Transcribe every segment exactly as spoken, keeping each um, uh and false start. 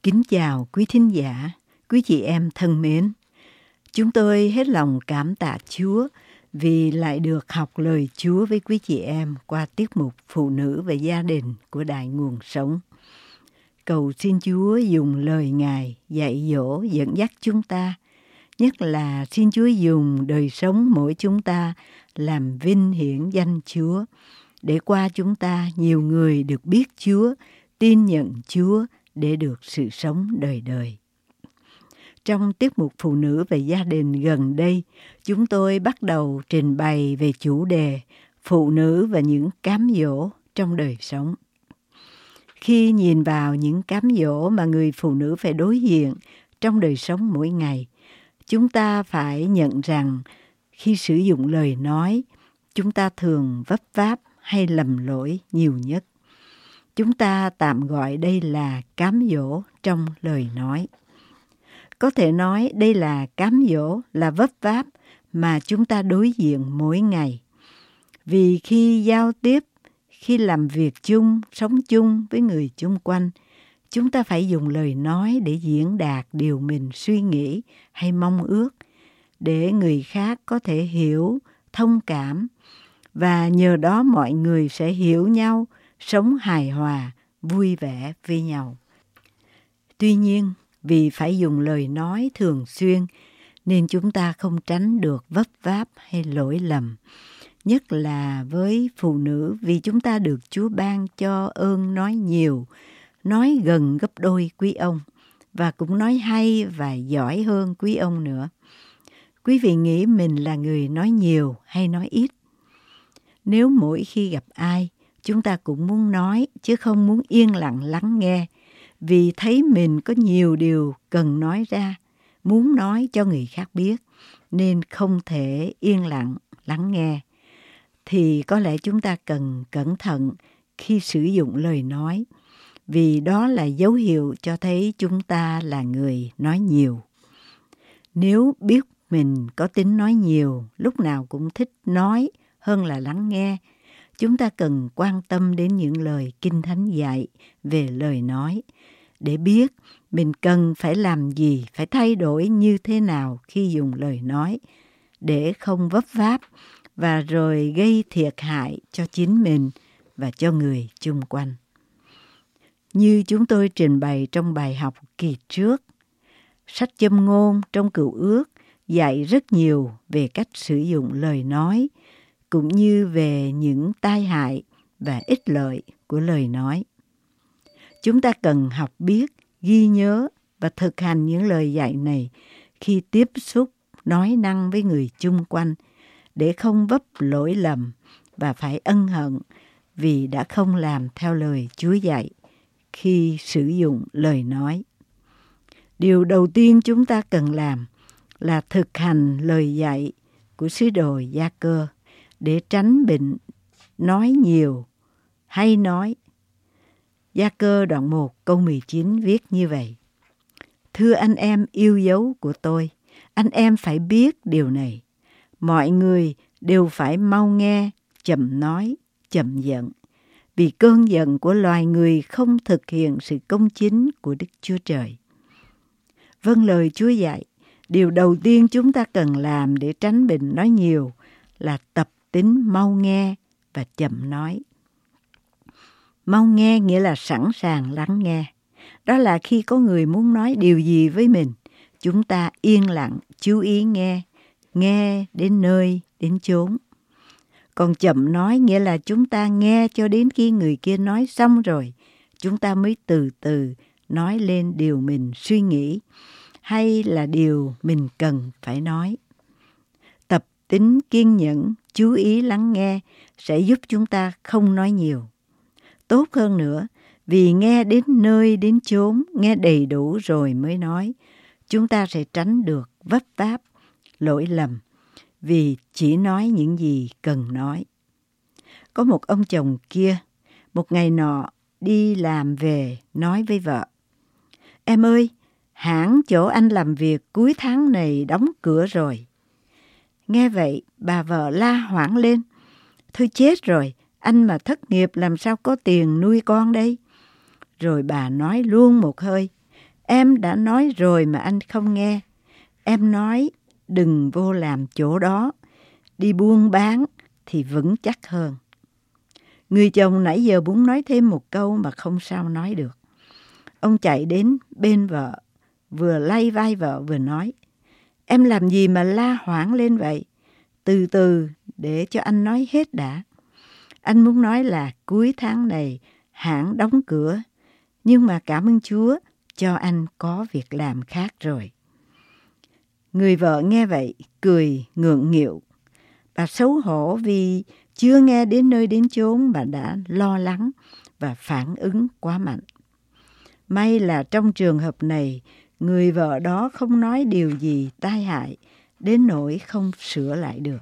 Kính chào quý thính giả, quý chị em thân mến. Chúng tôi hết lòng cảm tạ Chúa vì lại được học lời Chúa với quý chị em qua tiết mục Phụ nữ và gia đình của Đài Nguồn Sống. Cầu xin Chúa dùng lời Ngài dạy dỗ dẫn dắt chúng ta, nhất là xin Chúa dùng đời sống mỗi chúng ta làm vinh hiển danh Chúa, để qua chúng ta nhiều người được biết Chúa, tin nhận Chúa để được sự sống đời đời. Trong tiết mục Phụ nữ và gia đình gần đây, chúng tôi bắt đầu trình bày về chủ đề phụ nữ và những cám dỗ trong đời sống. Khi nhìn vào những cám dỗ mà người phụ nữ phải đối diện trong đời sống mỗi ngày, chúng ta phải nhận rằng khi sử dụng lời nói, chúng ta thường vấp váp hay lầm lỗi nhiều nhất. Chúng ta tạm gọi đây là cám dỗ trong lời nói. Có thể nói đây là cám dỗ, là vấp váp mà chúng ta đối diện mỗi ngày. Vì khi giao tiếp, khi làm việc chung, sống chung với người chung quanh, chúng ta phải dùng lời nói để diễn đạt điều mình suy nghĩ hay mong ước, để người khác có thể hiểu, thông cảm, và nhờ đó mọi người sẽ hiểu nhau, sống hài hòa, vui vẻ với nhau. Tuy nhiên, vì phải dùng lời nói thường xuyên, nên chúng ta không tránh được vấp váp hay lỗi lầm. Nhất là với phụ nữ, vì chúng ta được Chúa ban cho ơn nói nhiều, nói gần gấp đôi quý ông, và cũng nói hay và giỏi hơn quý ông nữa. Quý vị nghĩ mình là người nói nhiều hay nói ít? Nếu mỗi khi gặp ai, chúng ta cũng muốn nói, chứ không muốn yên lặng lắng nghe, vì thấy mình có nhiều điều cần nói ra, muốn nói cho người khác biết, nên không thể yên lặng lắng nghe, thì có lẽ chúng ta cần cẩn thận khi sử dụng lời nói, vì đó là dấu hiệu cho thấy chúng ta là người nói nhiều. Nếu biết mình có tính nói nhiều, lúc nào cũng thích nói hơn là lắng nghe, chúng ta cần quan tâm đến những lời Kinh Thánh dạy về lời nói, để biết mình cần phải làm gì, phải thay đổi như thế nào khi dùng lời nói, để không vấp váp và rồi gây thiệt hại cho chính mình và cho người chung quanh. Như chúng tôi trình bày trong bài học kỳ trước, sách Châm ngôn trong Cựu Ước dạy rất nhiều về cách sử dụng lời nói, cũng như về những tai hại và ích lợi của lời nói. Chúng ta cần học biết, ghi nhớ và thực hành những lời dạy này khi tiếp xúc, nói năng với người chung quanh, để không vấp lỗi lầm và phải ân hận vì đã không làm theo lời Chúa dạy khi sử dụng lời nói. Điều đầu tiên chúng ta cần làm là thực hành lời dạy của sứ đồ Gia-cơ để tránh bệnh nói nhiều hay nói. Gia-cơ đoạn một câu mười chín viết như vậy: Thưa anh em yêu dấu của tôi, anh em phải biết điều này. Mọi người đều phải mau nghe, chậm nói, chậm giận. Vì cơn giận của loài người không thực hiện sự công chính của Đức Chúa Trời. Vâng lời Chúa dạy, điều đầu tiên chúng ta cần làm để tránh bệnh nói nhiều là tập tính mau nghe và chậm nói. Mau nghe nghĩa là sẵn sàng lắng nghe. Đó là khi có người muốn nói điều gì với mình, chúng ta yên lặng, chú ý nghe, nghe đến nơi, đến chốn. Còn chậm nói nghĩa là chúng ta nghe cho đến khi người kia nói xong rồi, chúng ta mới từ từ nói lên điều mình suy nghĩ, hay là điều mình cần phải nói. Tập tính kiên nhẫn, chú ý lắng nghe sẽ giúp chúng ta không nói nhiều. Tốt hơn nữa, vì nghe đến nơi đến chốn, nghe đầy đủ rồi mới nói, chúng ta sẽ tránh được vấp váp, lỗi lầm, vì chỉ nói những gì cần nói. Có một ông chồng kia, một ngày nọ đi làm về nói với vợ: Em ơi, hãng chỗ anh làm việc cuối tháng này đóng cửa rồi. Nghe vậy, bà vợ la hoảng lên: Thôi chết rồi, anh mà thất nghiệp làm sao có tiền nuôi con đây? Rồi bà nói luôn một hơi: Em đã nói rồi mà anh không nghe. Em nói đừng vô làm chỗ đó, đi buôn bán thì vững chắc hơn. Người chồng nãy giờ muốn nói thêm một câu mà không sao nói được. Ông chạy đến bên vợ, vừa lay vai vợ vừa nói: Em làm gì mà la hoảng lên vậy? Từ từ để cho anh nói hết đã. Anh muốn nói là cuối tháng này hãng đóng cửa, nhưng mà cảm ơn Chúa cho anh có việc làm khác rồi. Người vợ nghe vậy cười ngượng nghịu. Bà xấu hổ vì chưa nghe đến nơi đến chốn mà đã lo lắng và phản ứng quá mạnh. May là trong trường hợp này, người vợ đó không nói điều gì tai hại đến nỗi không sửa lại được.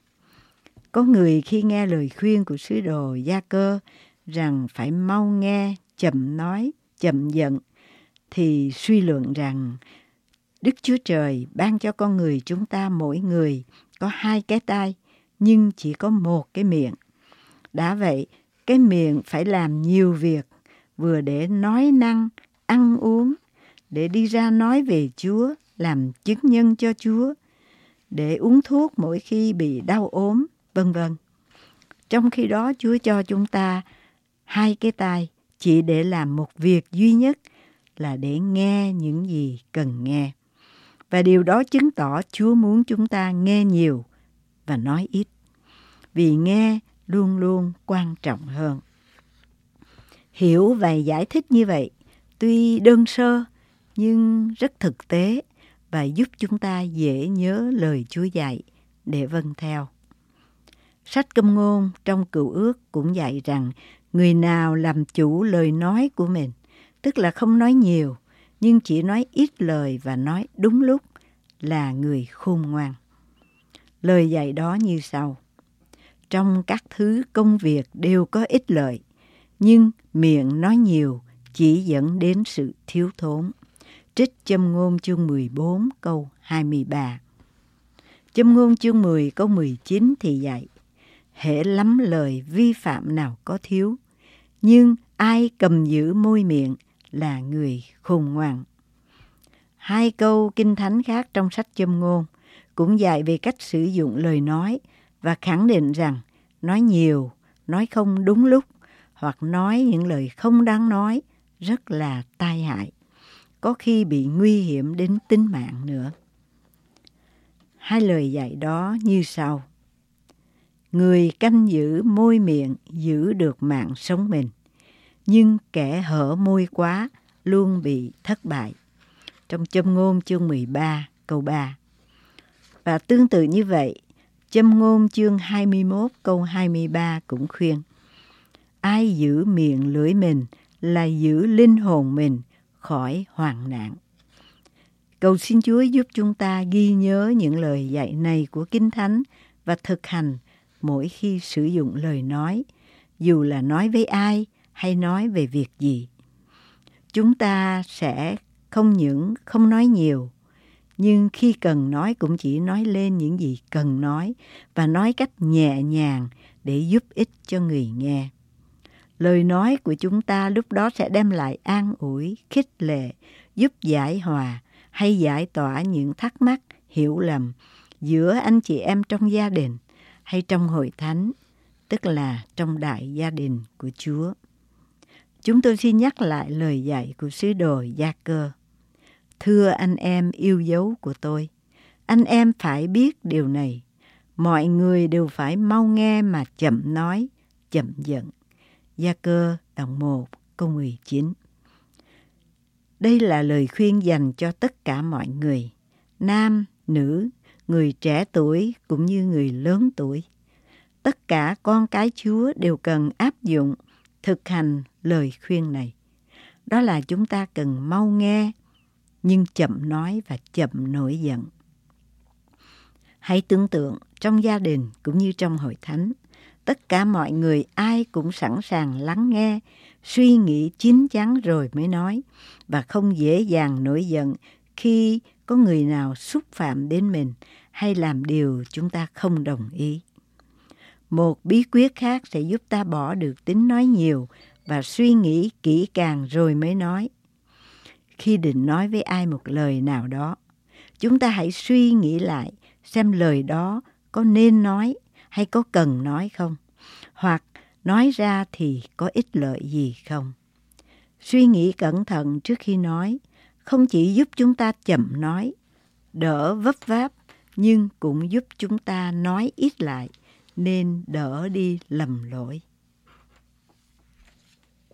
Có người khi nghe lời khuyên của sứ đồ Gia-cơ rằng phải mau nghe, chậm nói, chậm giận, thì suy luận rằng Đức Chúa Trời ban cho con người chúng ta mỗi người có hai cái tai, nhưng chỉ có một cái miệng. Đã vậy, cái miệng phải làm nhiều việc, vừa để nói năng, ăn uống, để đi ra nói về Chúa, làm chứng nhân cho Chúa, để uống thuốc mỗi khi bị đau ốm, vân vân. Trong khi đó Chúa cho chúng ta hai cái tai chỉ để làm một việc duy nhất là để nghe những gì cần nghe. Và điều đó chứng tỏ Chúa muốn chúng ta nghe nhiều và nói ít, vì nghe luôn luôn quan trọng hơn. Hiểu và giải thích như vậy tuy đơn sơ nhưng rất thực tế và giúp chúng ta dễ nhớ lời Chúa dạy để vâng theo. Sách Câm ngôn trong Cựu Ước cũng dạy rằng người nào làm chủ lời nói của mình, tức là không nói nhiều nhưng chỉ nói ít lời và nói đúng lúc, là người khôn ngoan. Lời dạy đó như sau: trong các thứ công việc đều có ích lợi, nhưng miệng nói nhiều chỉ dẫn đến sự thiếu thốn. Trích Châm ngôn chương mười bốn câu hai mươi ba. Châm ngôn chương mười câu mười chín thì dạy: hễ lắm lời vi phạm nào có thiếu, nhưng ai cầm giữ môi miệng là người khôn ngoan. Hai câu kinh thánh khác trong sách Châm ngôn cũng dạy về cách sử dụng lời nói và khẳng định rằng nói nhiều, nói không đúng lúc hoặc nói những lời không đáng nói rất là tai hại, có khi bị nguy hiểm đến tính mạng nữa. Hai lời dạy đó như sau: người canh giữ môi miệng giữ được mạng sống mình, nhưng kẻ hở môi quá luôn bị thất bại. Trong Châm ngôn chương mười ba câu ba. Và tương tự như vậy, Châm ngôn chương hai mươi mốt câu hai mươi ba cũng khuyên: ai giữ miệng lưỡi mình là giữ linh hồn mình khỏi hoạn nạn. Cầu xin Chúa giúp chúng ta ghi nhớ những lời dạy này của Kinh Thánh và thực hành mỗi khi sử dụng lời nói, dù là nói với ai hay nói về việc gì. Chúng ta sẽ không những không nói nhiều, nhưng khi cần nói cũng chỉ nói lên những gì cần nói và nói cách nhẹ nhàng để giúp ích cho người nghe. Lời nói của chúng ta lúc đó sẽ đem lại an ủi, khích lệ, giúp giải hòa hay giải tỏa những thắc mắc, hiểu lầm giữa anh chị em trong gia đình hay trong hội thánh, tức là trong đại gia đình của Chúa. Chúng tôi xin nhắc lại lời dạy của sứ đồ Gia-cơ. Thưa anh em yêu dấu của tôi, anh em phải biết điều này: mọi người đều phải mau nghe mà chậm nói, chậm giận. Gia-cơ đoạn một câu mười chín. Đây là lời khuyên dành cho tất cả mọi người, nam, nữ, người trẻ tuổi cũng như người lớn tuổi. Tất cả con cái Chúa đều cần áp dụng, thực hành lời khuyên này. Đó là chúng ta cần mau nghe, nhưng chậm nói và chậm nổi giận. Hãy tưởng tượng trong gia đình cũng như trong hội thánh, tất cả mọi người ai cũng sẵn sàng lắng nghe, suy nghĩ chín chắn rồi mới nói, và không dễ dàng nổi giận khi có người nào xúc phạm đến mình hay làm điều chúng ta không đồng ý. Một bí quyết khác sẽ giúp ta bỏ được tính nói nhiều và suy nghĩ kỹ càng rồi mới nói. khi định nói với ai một lời nào đó, chúng ta hãy suy nghĩ lại xem lời đó có nên nói hay có cần nói không, hoặc nói ra thì có ích lợi gì không. Suy nghĩ cẩn thận trước khi nói không chỉ giúp chúng ta chậm nói, đỡ vấp váp, nhưng cũng giúp chúng ta nói ít lại nên đỡ đi lầm lỗi.